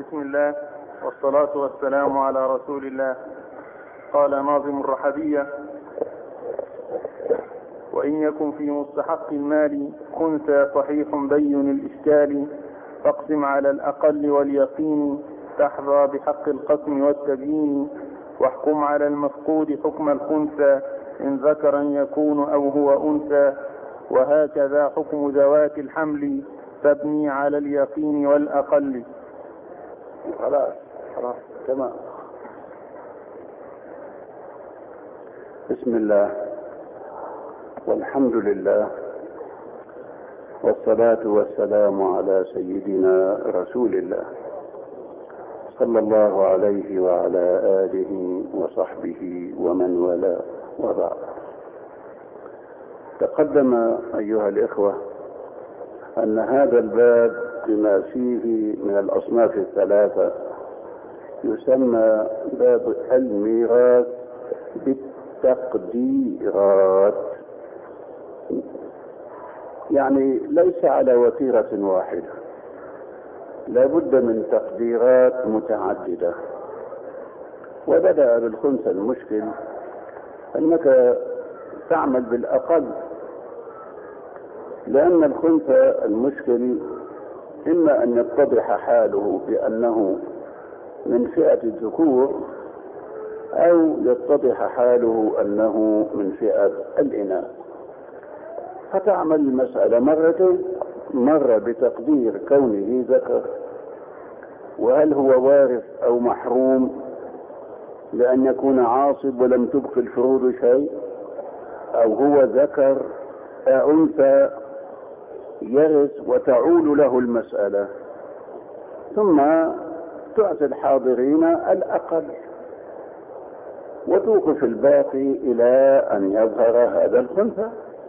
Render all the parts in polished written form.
بسم الله والصلاة والسلام على رسول الله. قال ناظم الرحبية: وإن يكن في مستحق المال خنثى صحيح بين الإشكال، فاقسم على الأقل واليقين، تحظى بحق القسم والتبيين، واحكم على المفقود حكم الخنثى، إن ذكرا يكون أو هو أنثى، وهكذا حكم ذوات الحمل، تبني على اليقين والأقل. خلاص تمام. بسم الله والحمد لله والصلاة والسلام على سيدنا رسول الله صلى الله عليه وعلى آله وصحبه ومن والاه، وبعد. تقدم أيها الإخوة أن هذا الباب بما فيه من الأصناف الثلاثة يسمى باب الميراث بالتقديرات، يعني ليس على وتيرة واحدة، لا بد من تقديرات متعددة. وبدأ بالخنثى المشكل أنك تعمل بالأقل، لأن الخنثى المشكل إما أن يتضح حاله بأنه من فئة الذكور، أو يتضح حاله أنه من فئة الإناث، فتعمل المسألة مرتين: مرة بتقدير كونه ذكر، وهل هو وارث أو محروم لأن يكون عاصب ولم تبق الفروض شيء، أو هو ذكر أنثى يرث وتعول له المسألة، ثم تعطي الحاضرين الأقل وتوقف الباقي إلى أن يظهر هذا الخنثى.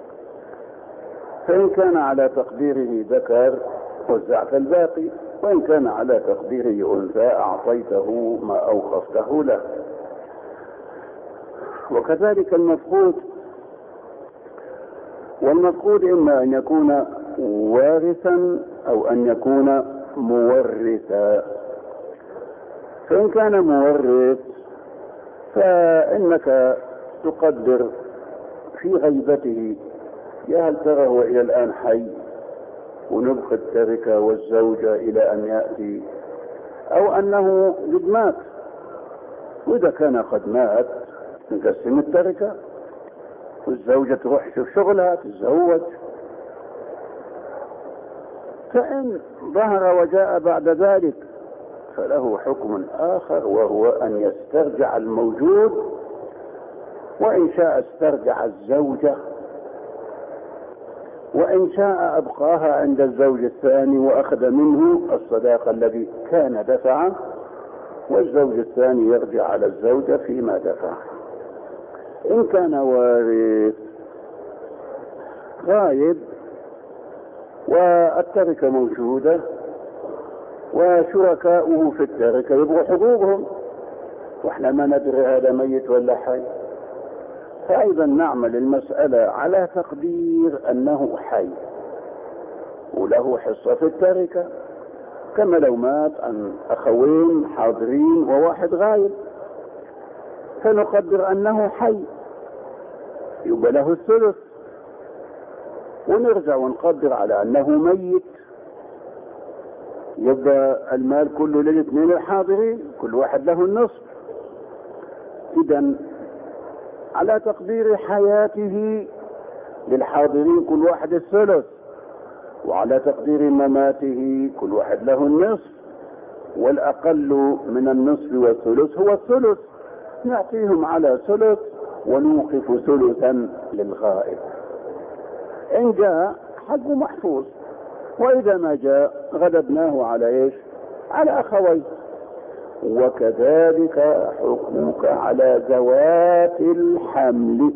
فإن كان على تقديره ذكر وزعت الباقي، وإن كان على تقديره أنثى أعطيته ما أوقفته له. وكذلك المفقود، والمفقود إما أن يكون وارثا أو أن يكون مورثا. فإن كان مورث فإنك تقدر في غيبته: يا هل ترى هو إلى الآن حي ونبقى التركة والزوجة إلى أن يأتي، أو أنه قد مات. وإذا كان قد مات نقسم التركة والزوجة تروح تشوف شغلها تتزوج. فإن ظهر وجاء بعد ذلك فله حكم آخر، وهو أن يسترجع الموجود، وإن شاء استرجع الزوجة، وإن شاء أبقاها عند الزوج الثاني وأخذ منه الصداق الذي كان دفعه، والزوج الثاني يرجع على الزوجة فيما دفع. إن كان وارث غايب والتركة موجودة وشركاؤه في التركة يبغوا حقوقهم، واحنا ما ندري هذا ميت ولا حي، فأيضا نعمل المسألة على تقدير أنه حي وله حصة في التركة، كما لو مات عن أخوين حاضرين وواحد غايب، فنقدر أنه حي يبقى له الثلث، ونرجع ونقدر على أنه ميت يبقى المال كله للاثنين الحاضرين، كل واحد له النصف. إذن على تقدير حياته للحاضرين كل واحد الثلث، وعلى تقدير مماته كل واحد له النصف، والأقل من النصف والثلث هو الثلث، نعطيهم على ثلث ونوقف ثلثا للغائب. إن جاء حقه محفوظ، وإذا ما جاء غلبناه على إيش؟ على أخويه. وكذلك حكمك على ذوات الحمل.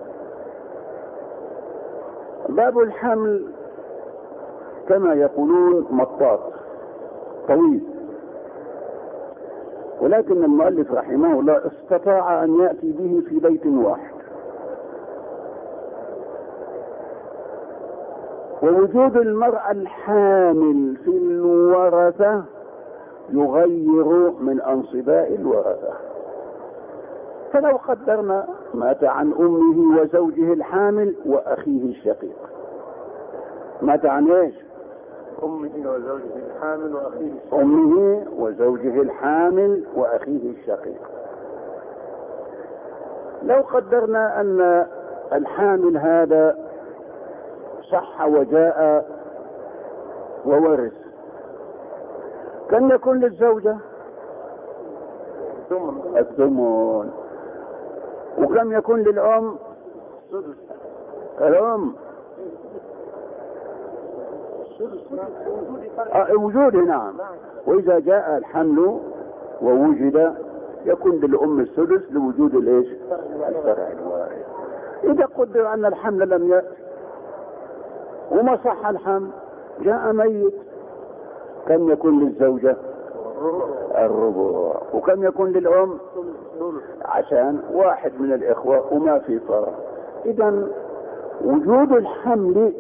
باب الحمل كما يقولون مطاط طويل، ولكن المؤلف رحمه الله استطاع أن يأتي به في بيت واحد. ووجود المرأة الحامل في الورثة يغير من أنصباء الورثة. فلو قدرنا مات عن أمه وزوجه الحامل وأخيه الشقيق. مات عن إيش؟ أمه وزوجه الحامل وأخيه الشقيق. أمه وزوجه الحامل وأخيه الشقيق. لو قدرنا أن الحامل هذا صح وجاء وورث، كم يكون للزوجة؟ الثمن. وكم يكون للأم؟ الأم وجوده. نعم. وإذا جاء الحمل ووجد يكون للأم السدس لوجود الإيش؟ الفرع الوارث. إذا قدر أن الحمل لم يأتي وما صح الحمل، جاء ميت، كم يكون للزوجة؟ الربع. وكم يكون للأم؟ عشان واحد من الإخوة وما في فرع. إذا وجود الحمل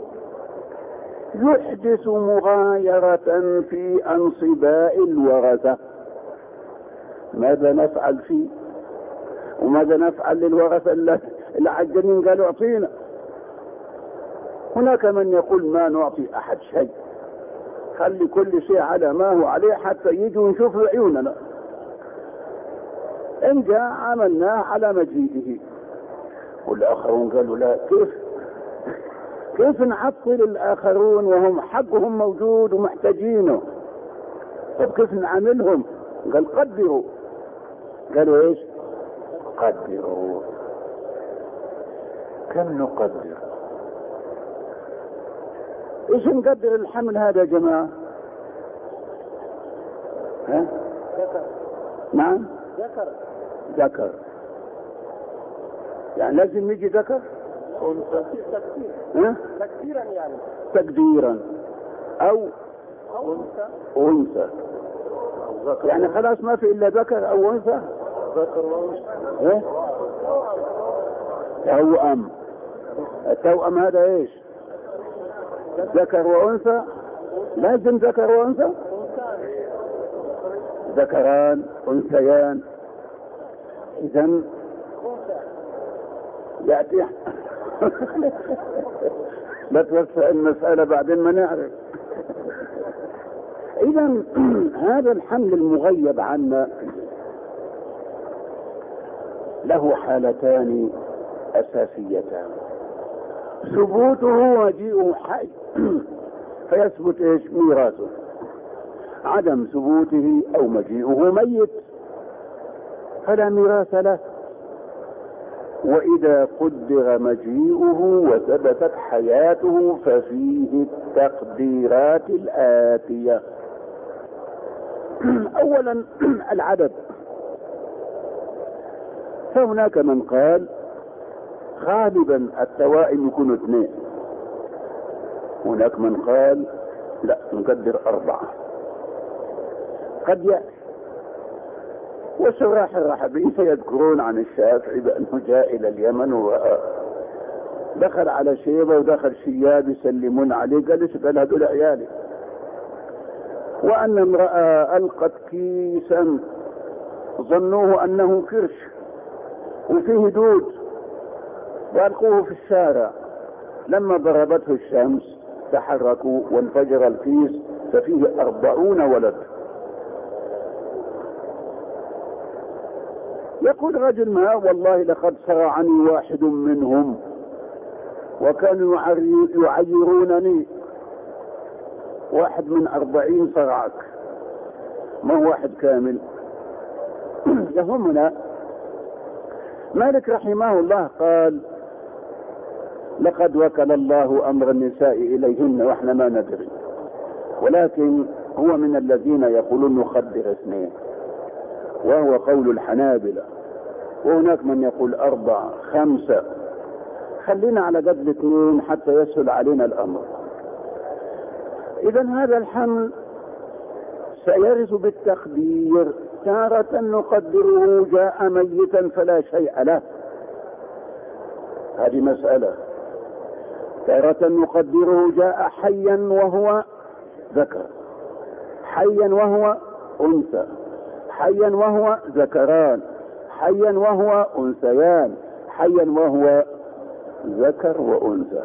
يحدث مغايرة في أنصباء الورثة. ماذا نفعل فيه؟ وماذا نفعل للورثة اللي عجلين قالوا اعطينا؟ هناك من يقول ما نعطي أحد شيء، خلي كل شيء على ما هو عليه حتى يجوا نشوفوا عيوننا، إن جاء عملناه على مجيئه. والآخرون قالوا لا، كيف نعطل الآخرون وهم حقهم موجود ومحتاجينه؟ طب كيف نعاملهم؟ قال قدروا. قالوا ايش؟ قدروا. كم نقدر؟ ايش نقدر الحمل هذا يا جماعة؟ ها؟ نعم؟ ذكر. يعني لازم يجي ذكر؟ تكثيرا يعني تقديرا او انثى. يعني خلاص ما في الا ذكر او انثى. ذكر وانثى. ايه؟ توأم. التوأم هذا ايش؟ ذكر وانثى. لازم ذكر وانثى. ذكران انثيان. اذا يأتي لا توسع المسألة بعدين ما نعرف. إذا هذا الحمل المغيب عنا له حالتان أساسيتان: ثبوته وجيئه حي فيثبت ايش؟ ميراثه. عدم ثبوته أو مجيئه ميت فلا ميراث له. وإذا قدر مجيئه وثبتت حياته ففيه التقديرات الآتية. أولا العدد. فهناك من قال غالبا التوائم يكونوا 2. هناك من قال لا، نقدر 4. قد يأتي. وشراح الرحبي سيذكرون عن الشافعي بأنه جاء إلى اليمن ودخل على شيبة ودخل شياب يسلمون عليه، قال ايش؟ قال هذول عيالي. وأن امرأة ألقت كيسا ظنوه أنه كرش وفيه دود وألقوه في الشارع، لما ضربته الشمس تحركوا وانفجر الكيس ففيه 40 ولد. يقول رجل ما والله لقد صرعني واحد منهم وكانوا يعيرونني. واحد من 40 صرعك، ما هو واحد كامل. يهمنا مالك رحمه الله قال لقد وكل الله أمر النساء إليهن وإحنا ما ندري، ولكن هو من الذين يقولون نقدر 2، وهو قول الحنابلة. وهناك من يقول 4 5. خلينا على قدر 2 حتى يسهل علينا الأمر. إذا هذا الحمل سيرث بالتقدير. تارة نقدره جاء ميتا فلا شيء له، هذه مسألة. تارة نقدره جاء حيا وهو ذكر، حيا وهو أنثى، حيا وهو ذكران، حيا وهو أنثيان، حيا وهو ذكر وأنثى.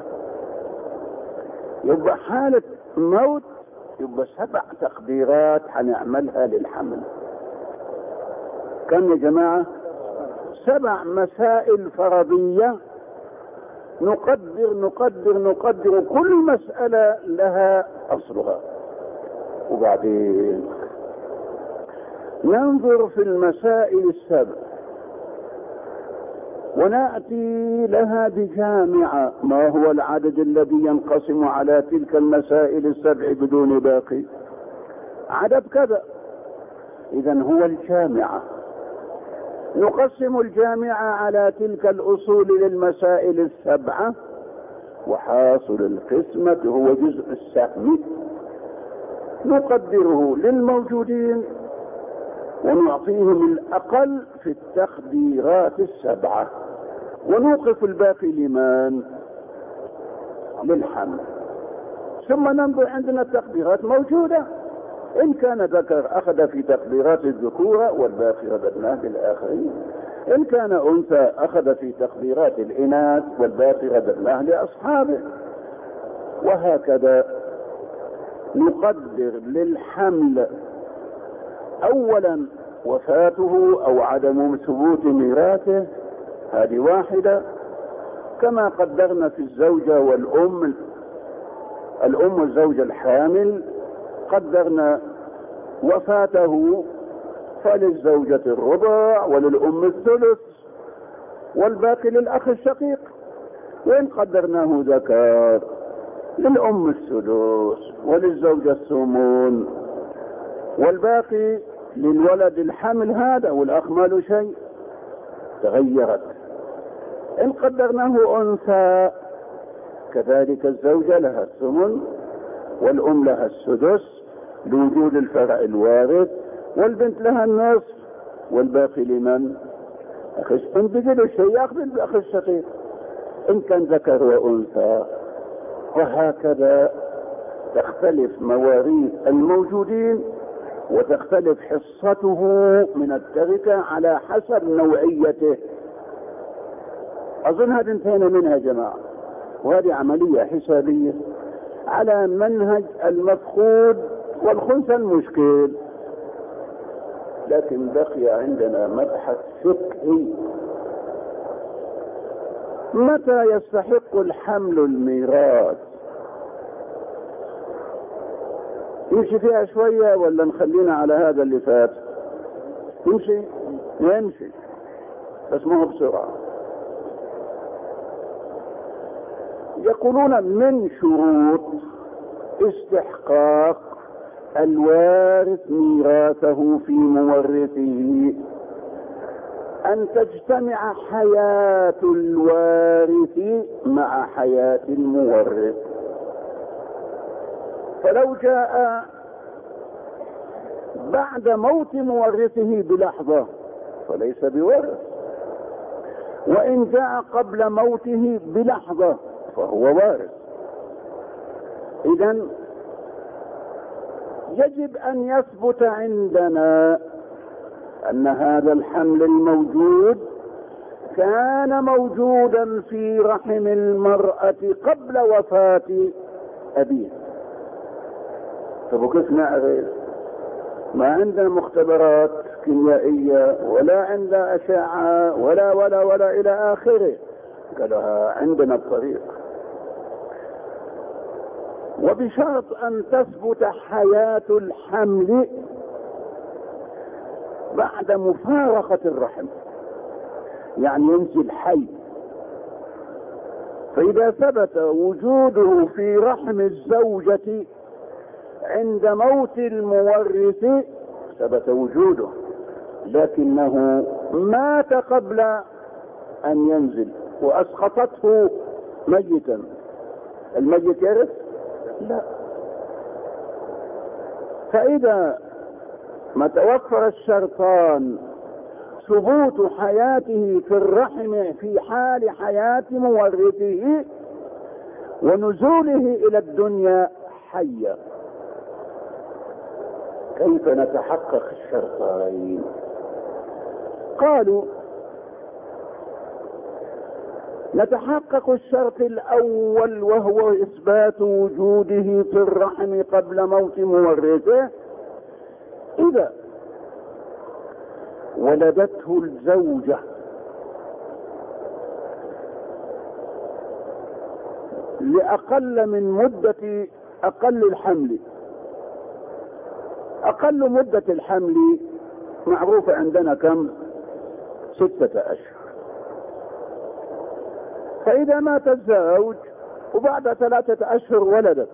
يبقى حالة موت يبقى 7 تقديرات هنعملها للحمل. كم يا جماعة؟ 7 مسائل فرضية نقدر كل مسألة لها أصلها، وبعدين ننظر في المسائل ال7 ونأتي لها بجامعة ما هو العدد الذي ينقسم على تلك المسائل ال7 بدون باقي، عدد كذا، إذا هو الجامعة. نقسم الجامعة على تلك الأصول للمسائل ال7، وحاصل القسمة هو جزء السهم، نقدره للموجودين ونعطيهم الأقل في التقديرات ال7، ونوقف الباقي لمن؟ للحمل. ثم ننظر عندنا التقديرات موجودة، إن كان ذكر أخذ في تقديرات الذكورة والباقي رددناه للآخرين، إن كان أنثى أخذ في تقديرات الإناث والباقي رددناه لأصحابه، وهكذا نقدر للحمل أولا وفاته أو عدم ثبوت ميراثه، هذه واحدة، كما قدرنا في الزوجة والأم، الأم والزوجة الحامل قدرنا وفاته فللزوجة الربع وللأم الثلث والباقي للأخ الشقيق، وإن قدرناه ذكر للأم الثلث وللزوجة الثمن والباقي للولد الحمل هذا، والأخ ما له شيء، تغيرت. إن قدرناه أنثى كذلك الزوجة لها الثمن والأم لها السدس لوجود الفرع الوارث، والبنت لها النصف والباقي لمن؟ إن بقي شيء يأخذ الأخ الشقيق إن كان ذكر وأنثى. وهكذا تختلف مواريث الموجودين وتختلف حصته من التركة على حسب نوعيته. أظن هذا انتهينا منها يا جماعة، وهذه عملية حسابية على منهج المفقود والخنثى المشكل. لكن بقي عندنا مبحث فقهي، متى يستحق الحمل الميراث؟ يمشي فيها شوية ولا نخلينا على هذا اللي فات؟ يمشي بس مو بسرعة. يقولون من شروط استحقاق الوارث ميراثه في مورثه أن تجتمع حياة الوارث مع حياة المورث. فلو جاء بعد موت مورثه بلحظة فليس بورث، وإن جاء قبل موته بلحظة فهو وارث. إذن يجب أن يثبت عندنا أن هذا الحمل الموجود كان موجودا في رحم المرأة قبل وفاة أبيه. طب كيف نعرف؟ ما عندنا مختبرات كيميائية ولا عندنا أشعة ولا إلى آخره. قالها عندنا الطريق، وبشرط أن تثبت حياة الحمل بعد مفارقة الرحم، يعني ينزل حي. فإذا ثبت وجوده في رحم الزوجة عند موت المورث ثبت وجوده، لكنه مات قبل أن ينزل وأسقطته ميتا، الميت يرث؟ لا. فإذا ما توفر الشرطان ثبوت حياته في الرحم في حال حياة مورثه ونزوله إلى الدنيا حيا، كيف نتحقق الشرطين؟ قالوا نتحقق الشرط الأول وهو إثبات وجوده في الرحم قبل موت مورثه إذا ولدته الزوجة لأقل من مدة أقل الحمل. أقل مدة الحمل معروفة عندنا كم؟ 6 أشهر. فإذا مات الزوج وبعد 3 أشهر ولدت،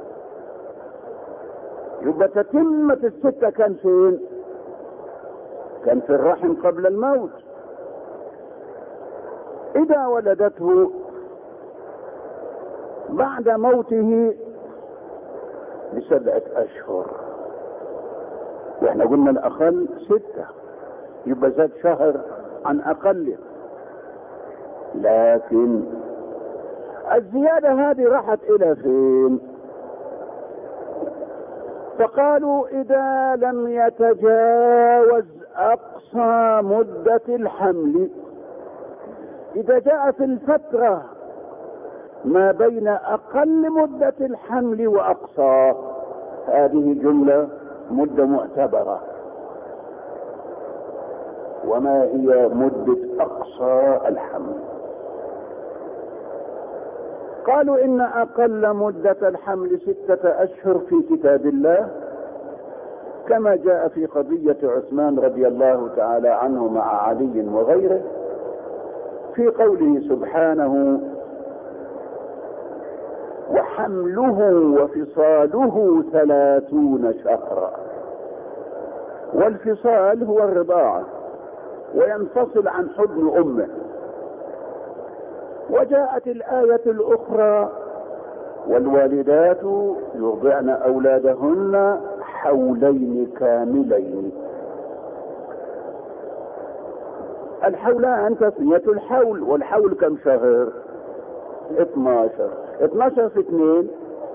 يبقى تتمة ال6 كان فين؟ كان في الرحم قبل الموت. إذا ولدته بعد موته ب7 أشهر، واحنا قلنا الأقل 6، يبقى زاد شهر عن أقله. لكن الزيادة هذه راحت إلى فين؟ فقالوا إذا لم يتجاوز أقصى مدة الحمل، إذا جاء في الفترة ما بين أقل مدة الحمل وأقصى، هذه جملة مدة معتبرة. وما هي مدة أقصى الحمل؟ قالوا إن أقل مدة الحمل 6 أشهر في كتاب الله، كما جاء في قضية عثمان رضي الله تعالى عنه مع علي وغيره في قوله سبحانه: وحمله وفصاله 30 شهرا. والفصال هو الرضاعة، وينفصل عن حضن أمه. وجاءت الآية الأخرى: والوالدات يرضعن أولادهن حولين كاملين. الحولان تسمية الحول، والحول كم شهر؟ 12. 12 في 2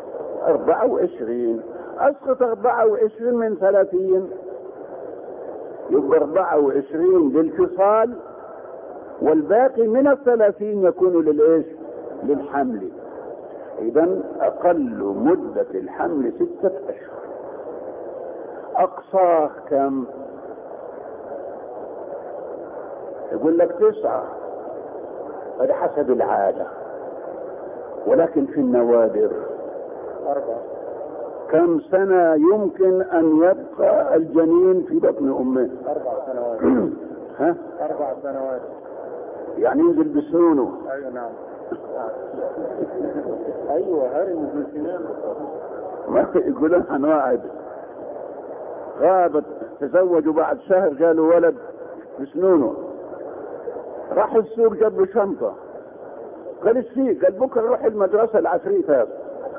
24. أسقط 24 من 30، يبقى 24 للفصال، والباقي من 30 يكون للإيش؟ للحمل. إذن أقل مدة الحمل 6 أشهر. أقصاه كم؟ يقول لك 9، هذا حسب العادة، ولكن في النوادر 4. كم سنة يمكن أن يبقى الجنين في بطن أمه؟ 4 سنوات. ها؟ 4 سنوات. يعني ينزل بسنونه. أيوة نعم. أيوة هرم بالسنان. ما يقولون عن واحد غابت تزوجوا بعد شهر قالوا ولد بسنونه، راح السوق جاب له شنطة، قال ايش فيه؟ قال بكره روح المدرسة العفريت هذا.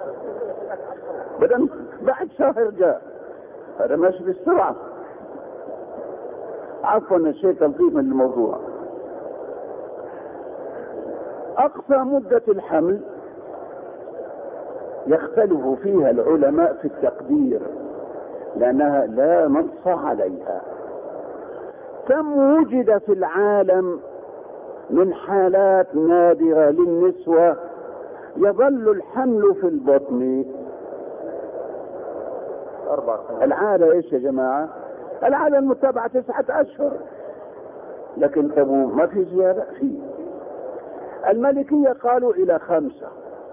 بدل بعد شهر جاء. هذا ماشي بالسرعة. عفوا الشيء تلطيف من الموضوع. أقصى مدة الحمل يختلف فيها العلماء في التقدير، لأنها لا نص عليها. كم وجد في العالم من حالات نادرة للنسوة يظل الحمل في البطن 4 سنوات. العادة ايش يا جماعة؟ العادة المتبعة 9 أشهر، لكن تبو ما في زيادة فيه. الملكية قالوا إلى 5.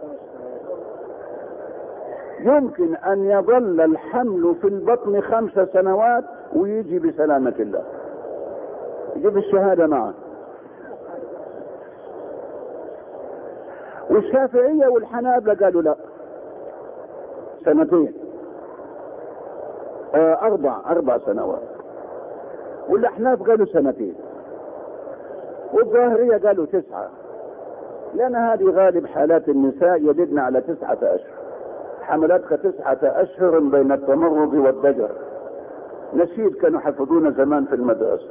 يمكن أن يظل الحمل في البطن 5 سنوات ويجي بسلامة الله، يجيب الشهادة معه. والشافعية والحنابلة قالوا لا، 2 4 سنوات. والأحناف قالوا 2. والظاهرية قالوا 9، لأن هذه غالب حالات النساء يلدن على 9 أشهر. حملتك 9 أشهر بين التمرض والضجر. نشيد كانوا يحفظون زمان في المدرسة.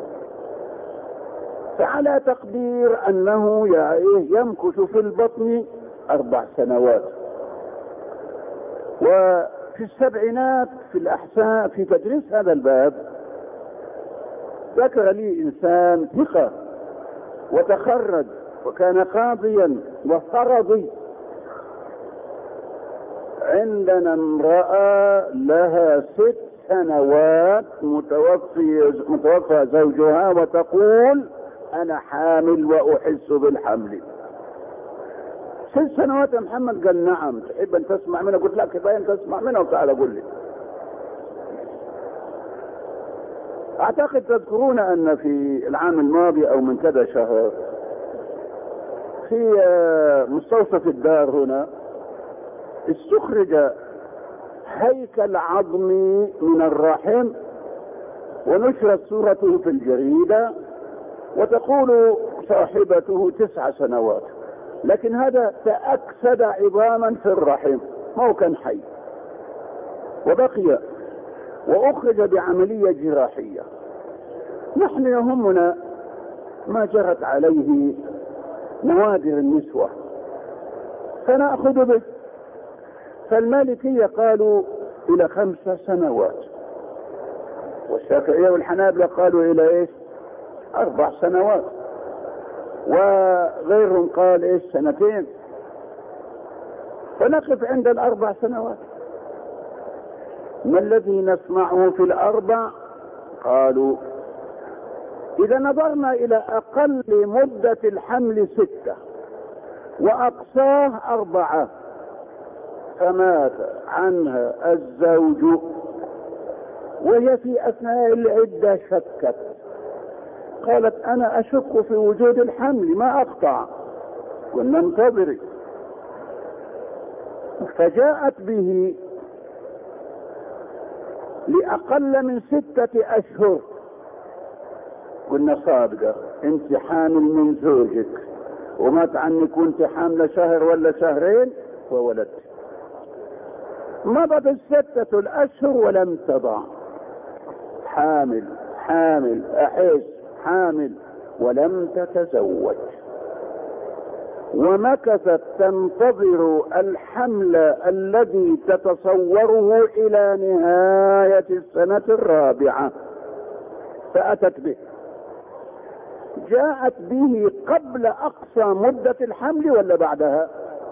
فعلى تقدير أنه يمكث في البطن 4 سنوات. في السبعينات في الأحساء في تدريس هذا الباب ذكر لي إنسان ثقة وتخرج وكان قاضيا وفرضي، عندنا امرأة لها 6 سنوات متوفى زوجها وتقول أنا حامل وأحس بالحمل. 6 سنوات يا محمد؟ قال نعم. تحب أن تسمع منها؟ قلت لا، كفاية أن تسمع منها وتعال قل لي. أعتقد تذكرون أن في العام الماضي أو من كذا شهر في مستوصف الدار هنا استخرج هيكل عظمي من الرحم ونشرت صورته في الجريدة، وتقول صاحبته 9 سنوات، لكن هذا تأكسد عظاما في الرحم، ما هو كان حي وبقي، وأخرج بعملية جراحية. نحن يهمنا ما جرت عليه نوادر النسوة فنأخذ به. فالمالكية قالوا إلى 5 سنوات، والشافعية والحنابلة قالوا إلى إيش؟ 4 سنوات، وغيرهم قال إيش؟ 2 سنين. فنقف عند 4 سنوات. ما الذي نسمعه في 4؟ قالوا إذا نظرنا إلى أقل مدة الحمل 6 وأقصاه 4 فمات عنها الزوج وهي في أثناء العدة شكت، قالت أنا أشك في وجود الحمل ما أقطع، قلنا انتظري. فجاءت به لأقل من 6 أشهر، قلنا صادقة انت حامل من زوجك ومات عنك كنت حاملة شهر ولا شهرين وولدت. مضت 6 الأشهر ولم تضع، حامل حامل أحس حامل ولم تتزوج، ومكثت تنتظر الحمل الذي تتصوره إلى نهاية السنة 4 فأتت به. جاءت به قبل أقصى مدة الحمل ولا بعدها؟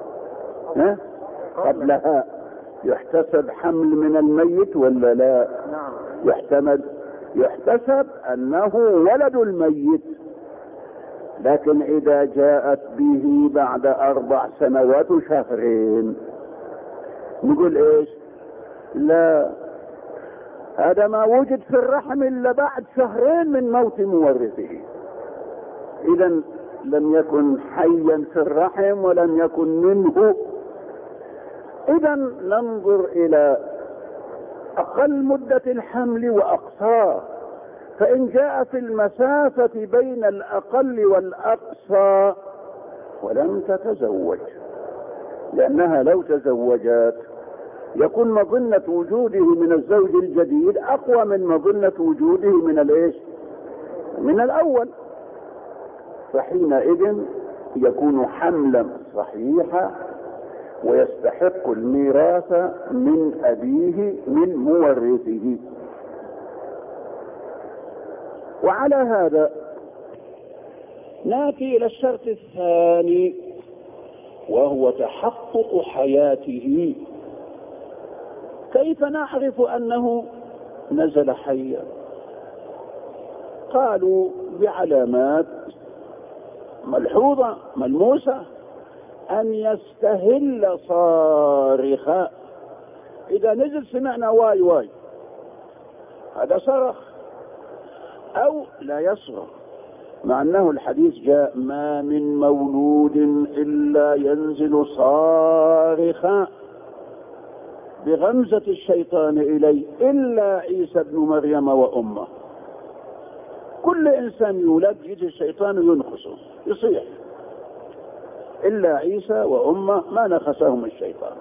قبلها. يحتسب حمل من الميت ولا لا؟ يحتسب أنه ولد الميت، لكن إذا جاءت به بعد 4 سنوات وشهرين نقول إيش؟ لا، هذا ما وجد في الرحم إلا بعد 2 شهرين من موت مورثه، إذا لم يكن حيا في الرحم ولم يكن منه. إذا ننظر إلى أقل مدة الحمل وأقصاه، فإن جاء في المسافة بين الأقل والأقصى ولم تتزوج، لأنها لو تزوجت يكون مظنة وجوده من الزوج الجديد أقوى من مظنة وجوده من الإيش؟ من الأول، فحينئذ يكون حملا صحيحا ويستحق الميراث من أبيه من مورثه. وعلى هذا نأتي إلى الشرط الثاني وهو تحقق حياته. كيف نعرف أنه نزل حيا؟ قالوا بعلامات ملحوظة ملموسة، أن يستهل صارخا. إذا نزل سمعنا واي واي هذا صرخ، أو لا يصرخ، مع أنه الحديث جاء ما من مولود إلا ينزل صارخا بغمزة الشيطان إليه إلا عيسى بن مريم وأمه. كل إنسان يولد يجي الشيطان ينخسه يصيح، إلا عيسى وأمه ما نخسهم الشيطان.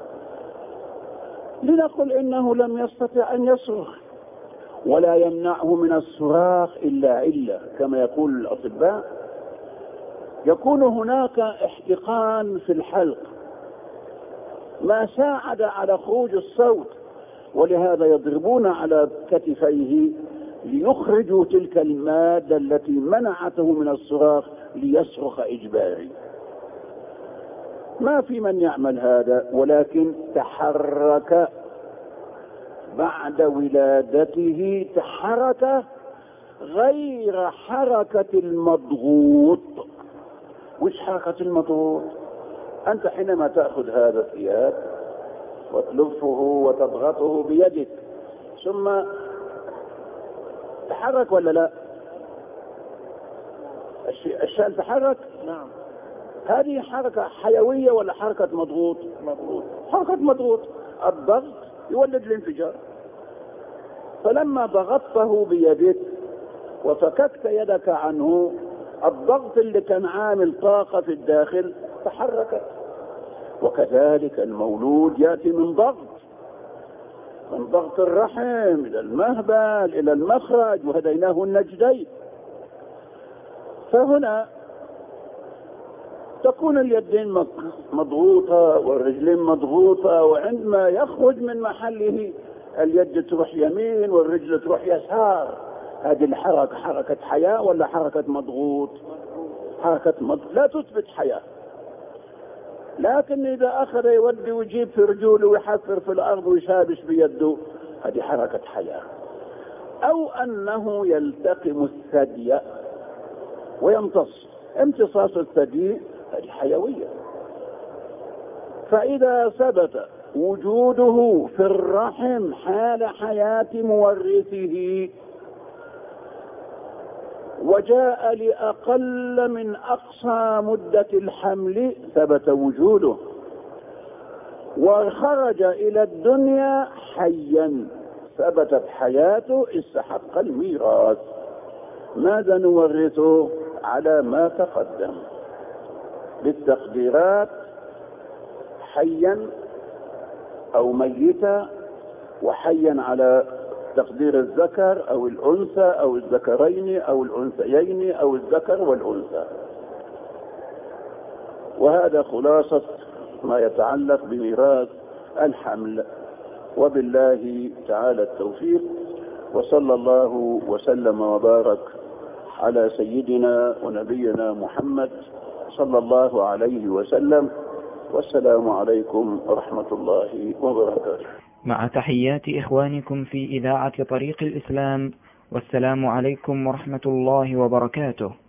لنقل إنه لم يستطع أن يصرخ ولا يمنعه من الصراخ إلا علة، كما يقول الأطباء يكون هناك احتقان في الحلق ما ساعد على خروج الصوت، ولهذا يضربون على كتفيه ليخرجوا تلك المادة التي منعته من الصراخ ليصرخ إجباري. ما في من يعمل هذا، ولكن تحرك بعد ولادته، تحرك غير حركة المضغوط. وش حركة المضغوط؟ أنت حينما تأخذ هذا الثياب وتلفه وتضغطه بيدك ثم تحرك ولا لا؟ الشيء تحرك؟ نعم. هذه حركة حيوية ولا حركة مضغوط؟ مضغوط. حركة مضغوط. الضغط يولد الانفجار. فلما ضغطته بيدك وفككت يدك عنه، الضغط اللي كان عامل طاقة في الداخل تحركت. وكذلك المولود يأتي من ضغط الرحم إلى المهبل إلى المخرج، وهديناه النجدين. فهنا تكون اليدين مضغوطة والرجلين مضغوطة، وعندما يخرج من محله اليد تروح يمين والرجل تروح يسار. هذه الحركة حركة حياة ولا حركة مضغوط؟ حركة مضغوط لا تثبت حياة. لكن إذا أخذ يودي ويجيب في رجوله ويحفر في الأرض ويشابش بيده، هذه حركة حياة. أو أنه يلتقم الثدي ويمتص. امتصاص الثدي هذه حيوية. فإذا ثبت وجوده في الرحم حال حياة مورثه وجاء لأقل من أقصى مدة الحمل، ثبت وجوده وخرج إلى الدنيا حيا، ثبتت حياته، استحق الميراث. ماذا نورثه؟ على ما تقدم بالتقديرات، حيا أو ميتا، وحيا على تقدير الذكر أو الأنثى أو الذكرين أو الأنثيين أو الذكر والأنثى. وهذا خلاصة ما يتعلق بميراث الحمل، وبالله تعالى التوفيق، وصلى الله وسلم وبارك على سيدنا ونبينا محمد صلى الله عليه وسلم. والسلام عليكم ورحمة الله وبركاته. مع تحيات إخوانكم في إذاعة طريق الإسلام، والسلام عليكم ورحمة الله وبركاته.